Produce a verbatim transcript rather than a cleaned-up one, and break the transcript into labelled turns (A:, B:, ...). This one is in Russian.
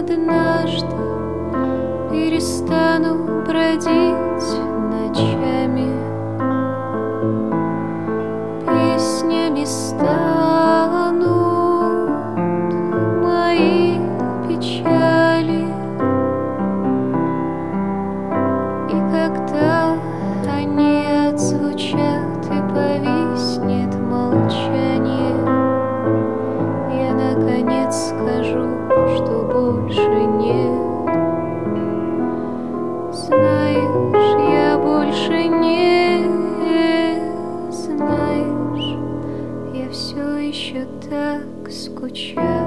A: однажды перестану бродить ночами, песнями станут мои печали. И когда они отзвучат и повиснет молчание, я наконец скажу, что больше нет. Знаешь, я больше не знаешь, я все еще так скучаю.